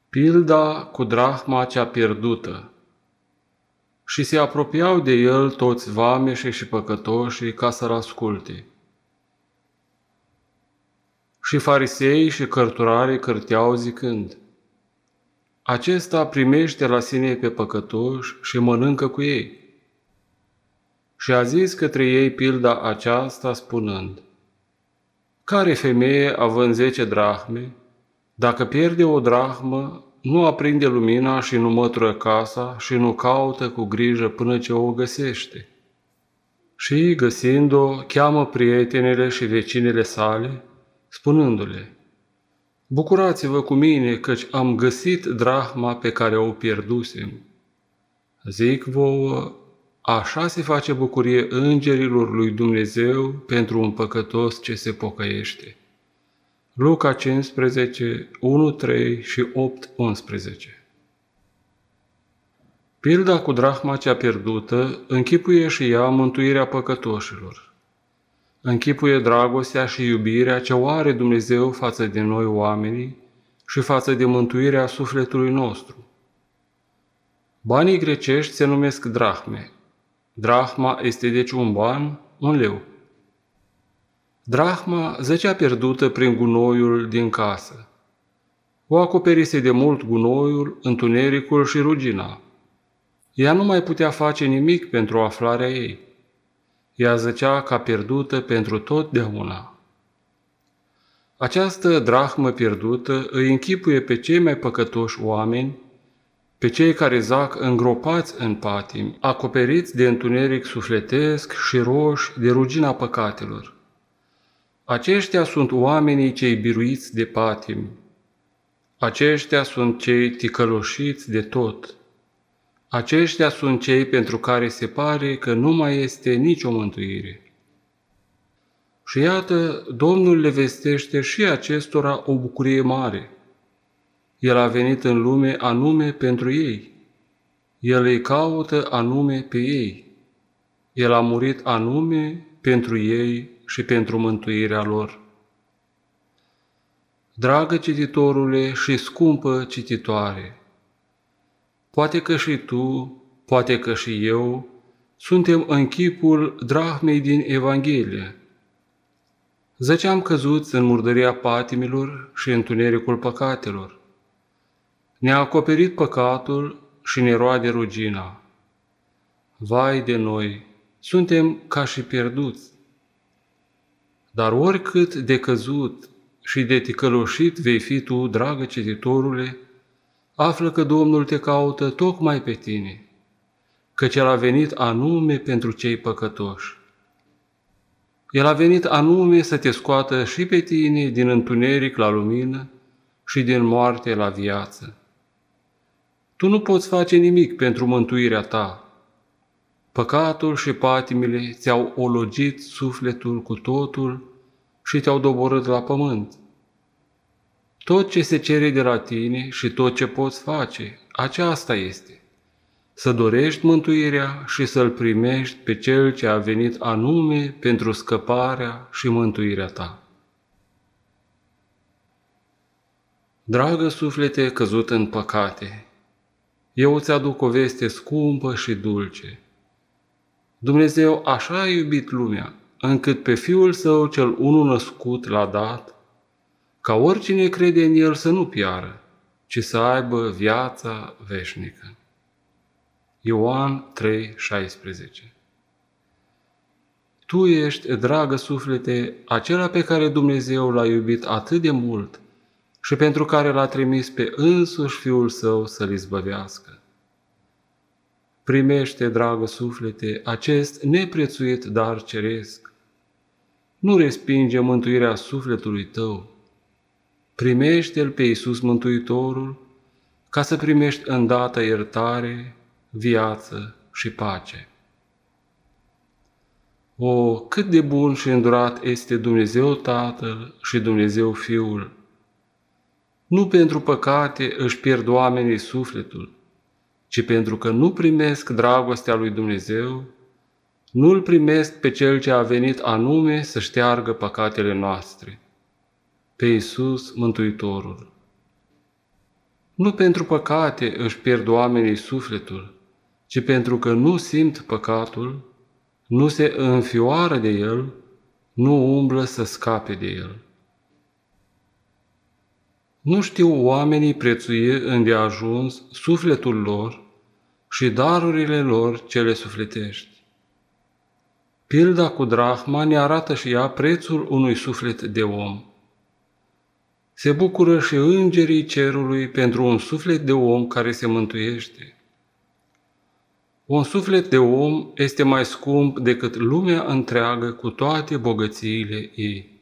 Pilda cu drahma cea pierdută. Și se apropiau de el toți vameșii și păcătoșii ca să-l asculte. Și farisei și cărturarii cârteau zicând: Acesta primește la sine pe păcătoși și mănâncă cu ei. Și a zis către ei pilda aceasta spunând: Care femeie, având 10 drahme, dacă pierde o drahmă, nu aprinde lumina și nu mătură casa și nu caută cu grijă până ce o găsește? Și, găsind-o, cheamă prietenele și vecinele sale, spunându-le: Bucurați-vă cu mine, căci am găsit drahma pe care o pierdusem. Zic vouă, așa se face bucurie îngerilor lui Dumnezeu pentru un păcătos ce se pocăiește. Luca 15, 1-3 și 8-11. Pilda cu drahma cea pierdută închipuie și ea mântuirea păcătoșilor. Închipuie dragostea și iubirea ce o are Dumnezeu față de noi oamenii și față de mântuirea sufletului nostru. Banii grecești se numesc drahme. Drahma este deci un ban, un leu. Drahma zăcea pierdută prin gunoiul din casă. O acoperise de mult gunoiul, întunericul și rugina. Ea nu mai putea face nimic pentru aflarea ei. Ea zăcea ca pierdută pentru totdeauna. Această drahmă pierdută îi închipuie pe cei mai păcătoși oameni, pe cei care zac îngropați în patimi, acoperiți de întuneric sufletesc și roși de rugina păcatelor. Aceștia sunt oamenii cei biruiți de patimi. Aceștia sunt cei ticăloșiți de tot. Aceștia sunt cei pentru care se pare că nu mai este nicio mântuire. Și iată, Domnul le vestește și acestora o bucurie mare. El a venit în lume anume pentru ei. El îi caută anume pe ei. El a murit anume pentru ei și pentru mântuirea lor. Dragă cititorule și scumpă cititoare, poate că și tu, poate că și eu, suntem în chipul drahmei din Evanghelie. Zăceam căzuți în murdăria patimilor și întunericul păcatelor. Ne-a acoperit păcatul și ne roade rugina. Vai de noi, suntem ca și pierduți. Dar oricât de căzut și de ticăloșit vei fi tu, dragă cititorule, află că Domnul te caută tocmai pe tine, căci El a venit anume pentru cei păcătoși. El a venit anume să te scoată și pe tine din întuneric la lumină și din moarte la viață. Tu nu poți face nimic pentru mântuirea ta. Păcatul și patimile ți-au ologit sufletul cu totul și te-au doborât la pământ. Tot ce se cere de la tine și tot ce poți face, aceasta este: să dorești mântuirea și să-L primești pe Cel ce a venit anume pentru scăparea și mântuirea ta. Dragă suflete căzut în păcate, eu îți aduc o veste scumpă și dulce. Dumnezeu așa a iubit lumea, încât pe Fiul Său cel unul născut l-a dat, ca oricine crede în El să nu piară, ci să aibă viața veșnică. Ioan 3,16. Tu ești, dragă suflete, acela pe care Dumnezeu l-a iubit atât de mult și pentru care l-a trimis pe însuși Fiul Său să-l izbăvească. Primește, dragă suflete, acest neprețuit dar ceresc. Nu respinge mântuirea sufletului tău. Primește-L pe Iisus Mântuitorul ca să primești îndată iertare, viață și pace. O, cât de bun și îndurat este Dumnezeu Tatăl și Dumnezeu Fiul! Nu pentru păcate își pierd oamenii sufletul, ci pentru că nu primesc dragostea lui Dumnezeu, nu-L primesc pe Cel ce a venit anume să șteargă păcatele noastre, pe Iisus Mântuitorul. Nu pentru păcate își pierd oamenii sufletul, ci pentru că nu simt păcatul, nu se înfioară de el, nu umblă să scape de el. Nu știu oamenii prețui îndeajuns sufletul lor și darurile lor cele sufletești. Pilda cu drahma ne arată și ea prețul unui suflet de om. Se bucură și îngerii cerului pentru un suflet de om care se mântuiește. Un suflet de om este mai scump decât lumea întreagă cu toate bogățiile ei.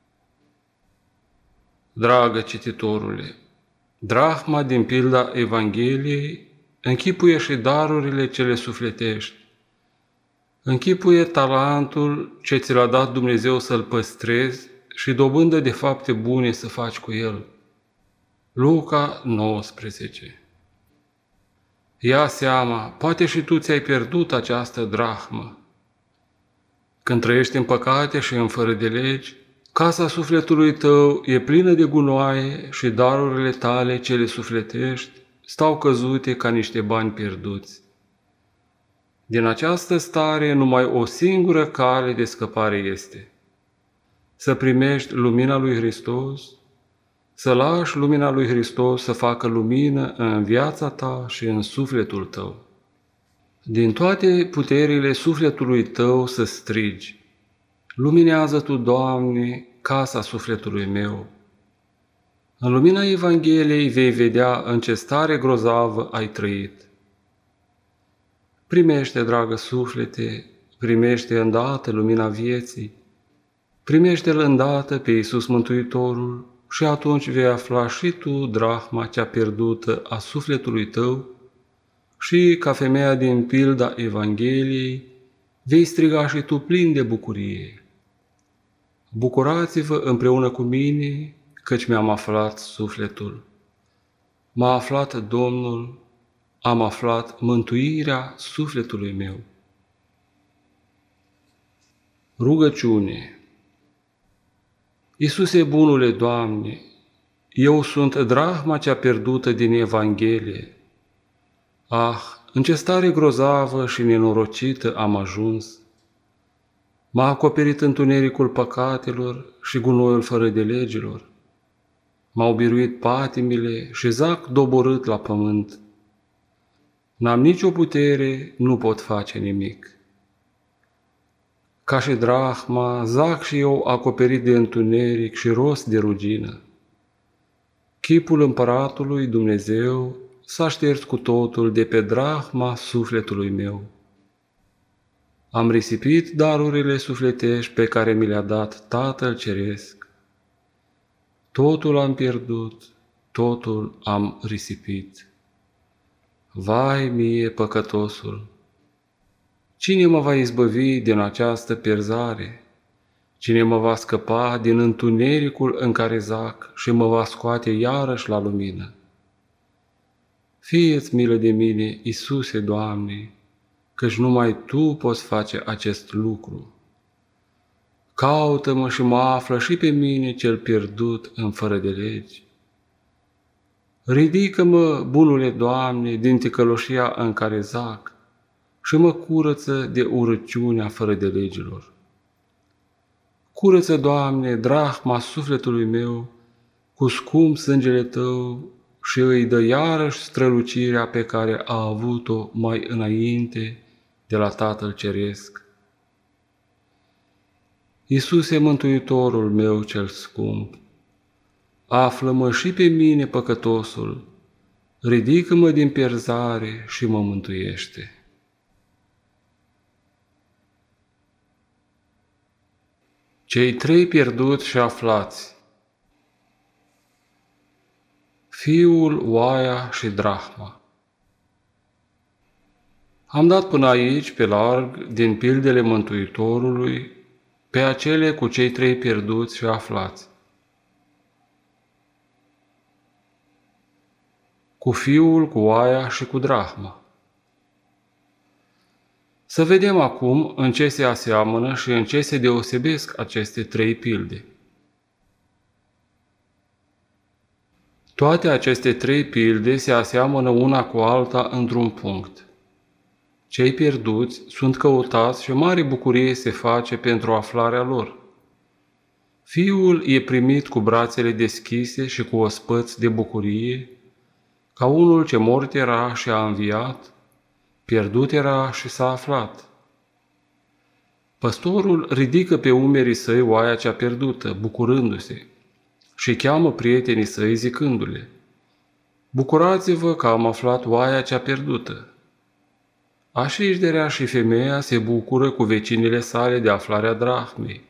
Dragă cititorule, drahma din pilda Evangheliei închipuie și darurile cele sufletești. Închipuie talentul ce ți l-a dat Dumnezeu să-l păstrezi și dobândă de fapte bune să faci cu el. Luca 19. Ia seama, poate și tu ți-ai pierdut această drahmă. Când trăiești în păcate și în fără de legi, casa sufletului tău e plină de gunoaie și darurile tale cele sufletești stau căzute ca niște bani pierduți. Din această stare numai o singură cale de scăpare este: să primești lumina lui Hristos, să lași lumina lui Hristos să facă lumină în viața ta și în sufletul tău. Din toate puterile sufletului tău să strigi: luminează Tu, Doamne, casa sufletului meu. În lumina Evangheliei vei vedea în ce stare grozavă ai trăit. Primește, dragă suflete, primește îndată lumina vieții, primește-L îndată pe Iisus Mântuitorul și atunci vei afla și tu drahma cea pierdută a sufletului tău și, ca femeia din pilda Evangheliei, vei striga și tu plin de bucurie: bucurați-vă împreună cu mine, căci mi-am aflat sufletul. M-a aflat Domnul, am aflat mântuirea sufletului meu. Rugăciune. Iisuse bunule Doamne, eu sunt drahma cea pierdută din Evanghelie. Ah, în ce stare grozavă și nenorocită am ajuns! M-a acoperit întunericul păcatelor și gunoiul fără de legilor. M-au biruit patimile și zac doborât la pământ. N-am nicio putere, nu pot face nimic. Ca și drahma, zac și eu acoperit de întuneric și rost de rugină. Chipul împăratului Dumnezeu s-a șters cu totul de pe drahma sufletului meu. Am risipit darurile sufletești pe care mi le-a dat Tatăl Ceresc. Totul am pierdut, totul am risipit. Vai mie, păcătosul! Cine mă va izbăvi din această pierzare? Cine mă va scăpa din întunericul în care zac și mă va scoate iarăși la lumină? Fie-ți milă de mine, Iisuse, Doamne, căci numai Tu poți face acest lucru. Caută-mă și mă află și pe mine cel pierdut în fără de legi. Ridică-mă, bunule Doamne, din ticăloșia în care zac și mă curăță de urăciunea fără de legilor. Curăță, Doamne, drahma sufletului meu cu scump sângele Tău și îi dă iarăși strălucirea pe care a avut-o mai înainte de la Tatăl Ceresc. Iisuse, Mântuitorul meu cel scump, află-mă și pe mine, păcătosul, ridică-mă din pierzare și mă mântuiește. Cei trei pierduți și aflați: fiul, oaia și drahma. Am dat până aici, pe larg, din pildele Mântuitorului, pe acele cu cei trei pierduți și aflați. Cu fiul, cu oaia și cu drahma. Să vedem acum în ce se aseamănă și în ce se deosebesc aceste trei pilde. Toate aceste trei pilde se aseamănă una cu alta într-un punct. Cei pierduți sunt căutați și o mare bucurie se face pentru aflarea lor. Fiul e primit cu brațele deschise și cu ospăți de bucurie, ca unul ce mort era și a înviat, pierdut era și s-a aflat. Păstorul ridică pe umerii săi oaia cea pierdută, bucurându-se, și cheamă prietenii săi zicându-le: bucurați-vă că am aflat oaia cea pierdută. Așișderea și femeia se bucură cu vecinile sale de aflarea drahmei.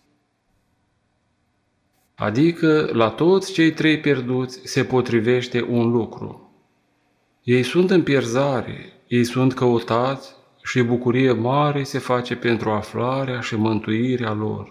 Adică la toți cei trei pierduți se potrivește un lucru. Ei sunt în pierzare, ei sunt căutați și bucurie mare se face pentru aflarea și mântuirea lor.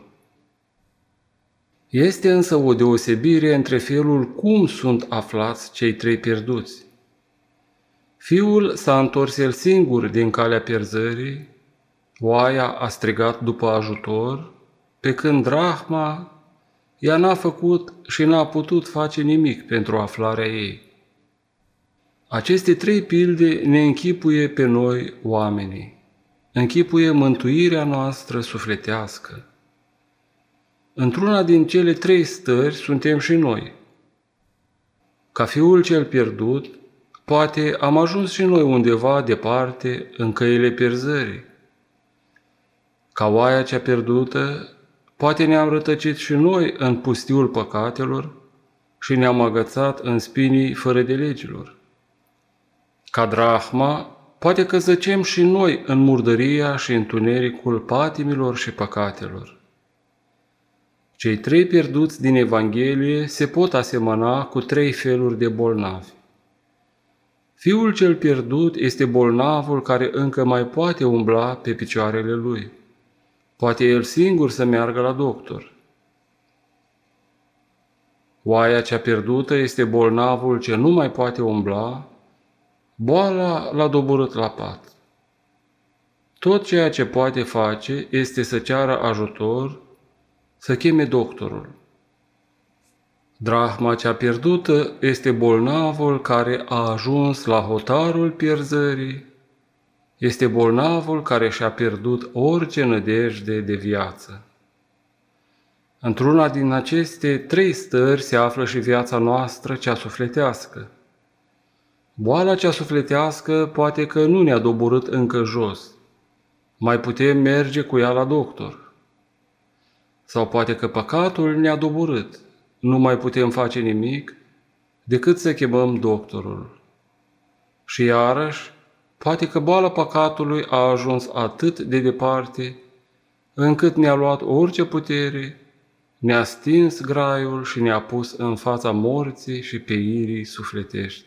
Este însă o deosebire între felul cum sunt aflați cei trei pierduți. Fiul s-a întors el singur din calea pierzării, oaia a strigat după ajutor, pe când drahma ea n-a făcut și n-a putut face nimic pentru aflarea ei. Aceste trei pilde ne închipuie pe noi oamenii, închipuie mântuirea noastră sufletească. Într-una din cele trei stări suntem și noi. Ca fiul cel pierdut, poate am ajuns și noi undeva departe în căile pierzării. Ca oaia cea pierdută, poate ne-am rătăcit și noi în pustiul păcatelor și ne-am agățat în spinii fără de legilor. Ca drahma, poate că zăcem și noi în murdăria și întunericul patimilor și păcatelor. Cei trei pierduți din Evanghelie se pot asemăna cu trei feluri de bolnavi. Fiul cel pierdut este bolnavul care încă mai poate umbla pe picioarele lui. Poate el singur să meargă la doctor. Oaia cea pierdută este bolnavul ce nu mai poate umbla, boala l-a doborât la pat. Tot ceea ce poate face este să ceară ajutor, să cheme doctorul. Drahma cea pierdută este bolnavul care a ajuns la hotarul pierzării, este bolnavul care și-a pierdut orice nădejde de viață. Într-una din aceste trei stări se află și viața noastră cea sufletească. Boala cea sufletească poate că nu ne-a doborât încă jos, mai putem merge cu ea la doctor. Sau poate că păcatul ne-a doborât, nu mai putem face nimic decât să chemăm doctorul. Și iarăși, poate că boala păcatului a ajuns atât de departe, încât ne-a luat orice putere, ne-a stins graiul și ne-a pus în fața morții și peirii sufletești.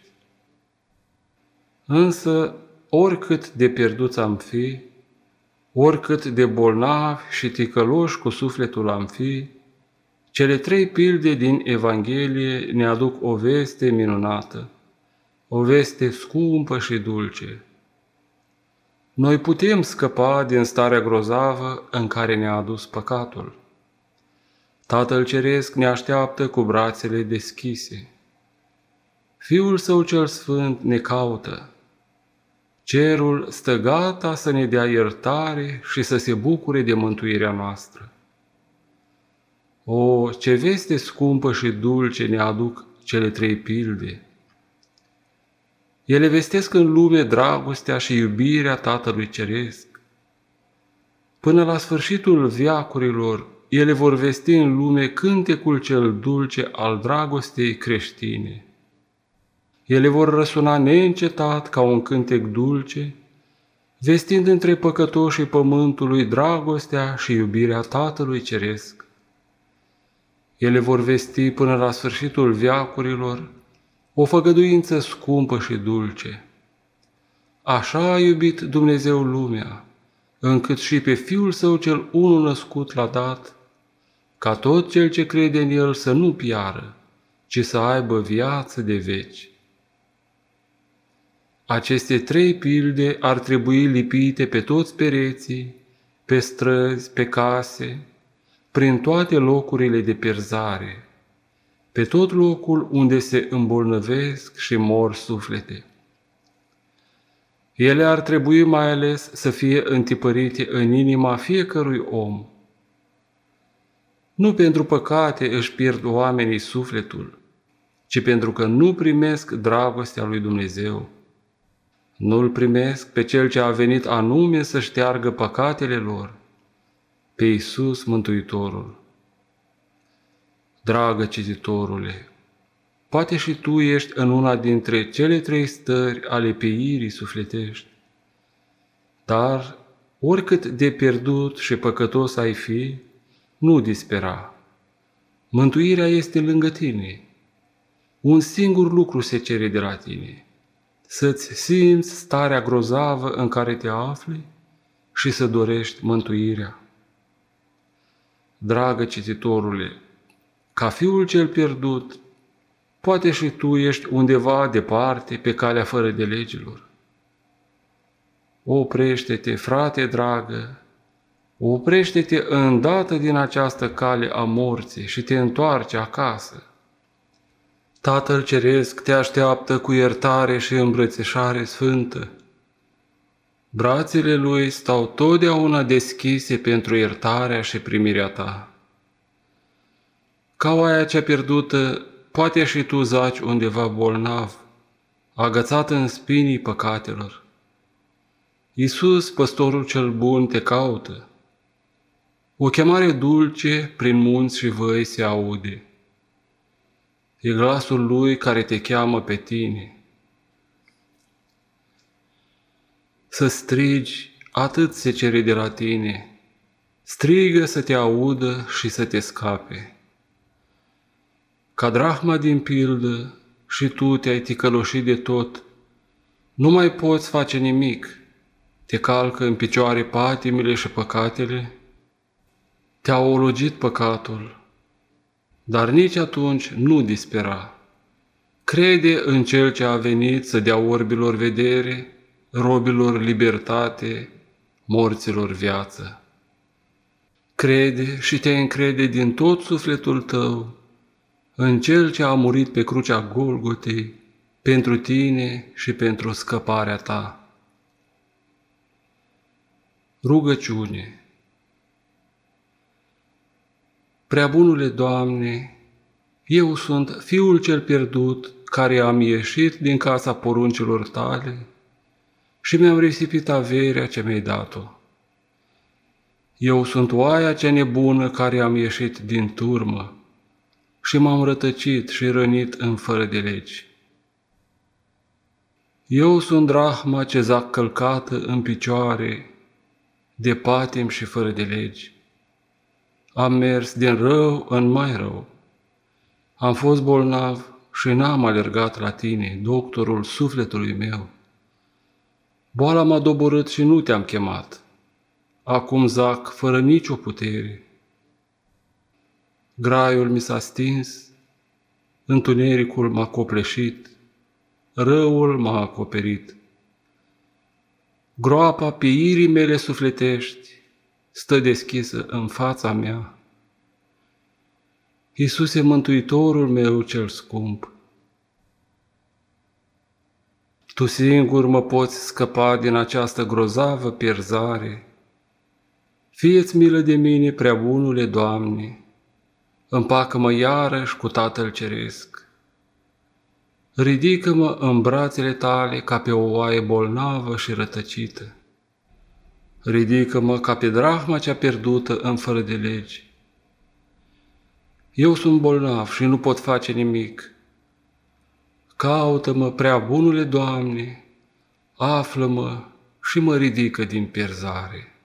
Însă, oricât de pierduți am fi, oricât de bolnavi și ticăloși cu sufletul am fi, cele trei pilde din Evanghelie ne aduc o veste minunată, o veste scumpă și dulce. Noi putem scăpa din starea grozavă în care ne-a adus păcatul. Tatăl Ceresc ne așteaptă cu brațele deschise. Fiul Său cel Sfânt ne caută. Cerul stă gata să ne dea iertare și să se bucure de mântuirea noastră. O, ce veste scumpă și dulce ne aduc cele trei pilde! Ele vestesc în lume dragostea și iubirea Tatălui Ceresc. Până la sfârșitul veacurilor, ele vor vesti în lume cântecul cel dulce al dragostei creștine. Ele vor răsuna neîncetat ca un cântec dulce, vestind între păcătoșii pământului dragostea și iubirea Tatălui Ceresc. Ele vor vesti până la sfârșitul veacurilor o făgăduință scumpă și dulce. Așa a iubit Dumnezeu lumea, încât și pe Fiul Său cel unul născut l-a dat, ca tot cel ce crede în El să nu piară, ci să aibă viață de veci. Aceste trei pilde ar trebui lipite pe toți pereții, pe străzi, pe case, prin toate locurile de pierzare, pe tot locul unde se îmbolnăvesc și mor suflete. Ele ar trebui mai ales să fie întipărite în inima fiecărui om. Nu pentru păcate își pierd oamenii sufletul, ci pentru că nu primesc dragostea lui Dumnezeu. Nu-L primesc pe Cel ce a venit anume să șteargă păcatele lor, pe Iisus Mântuitorul. Dragă cititorule, poate și tu ești în una dintre cele 3 stări ale pieirii sufletești, dar oricât de pierdut și păcătos ai fi, nu dispera. Mântuirea este lângă tine. Un singur lucru se cere de la tine: să-ți simți starea grozavă în care te afli și să dorești mântuirea. Dragă cititorule, ca fiul cel pierdut, poate și tu ești undeva departe pe calea fără de legilor. Oprește-te, frate dragă, oprește-te îndată din această cale a morții și te întoarce acasă. Tatăl Ceresc te așteaptă cu iertare și îmbrățișare sfântă. Brațele Lui stau totdeauna deschise pentru iertarea și primirea ta. Ca oaia cea pierdută, poate și tu zaci undeva bolnav, agățat în spinii păcatelor. Iisus, păstorul cel bun, te caută. O chemare dulce prin munți și văi se aude. E glasul Lui care te cheamă pe tine. Să strigi, atât se cere de la tine. Strigă să te audă și să te scape. Ca drahma din pildă, și tu te-ai ticăloșit de tot. Nu mai poți face nimic. Te calcă în picioare patimile și păcatele. Te-a ologit păcatul. Dar nici atunci nu dispera. Crede în Cel ce a venit să dea orbilor vedere, robilor libertate, morților viață. Crede și te încrede din tot sufletul tău în Cel ce a murit pe crucea Golgotei pentru tine și pentru scăparea ta. Rugăciune. Preabunule Doamne, eu sunt fiul cel pierdut care am ieșit din casa poruncilor Tale și mi-am risipit averea ce mi-ai dat-o. Eu sunt oaia cea nebună care am ieșit din turmă și m-am rătăcit și rănit în fără de legi. Eu sunt drahma ce zac călcată în picioare de patim și fără de legi. Am mers din rău în mai rău. Am fost bolnav și n-am alergat la tine, doctorul sufletului meu. Boala m-a doborât și nu te-am chemat. Acum zac fără nicio putere. Graiul mi s-a stins, întunericul m-a copleșit, răul m-a acoperit. Groapa pieirii mele sufletești stă deschisă în fața mea. Iisuse, Mântuitorul meu cel scump, Tu singur mă poți scăpa din această grozavă pierzare. Fie-ți milă de mine, Preabunule Doamne, împacă-mă iarăși cu Tatăl Ceresc. Ridică-mă în brațele Tale ca pe o oaie bolnavă și rătăcită. Ridică-mă ca pe drahma cea pierdută în fără de legi. Eu sunt bolnav și nu pot face nimic. Caută-mă, Preabunule Doamne, află-mă și mă ridică din pierzare.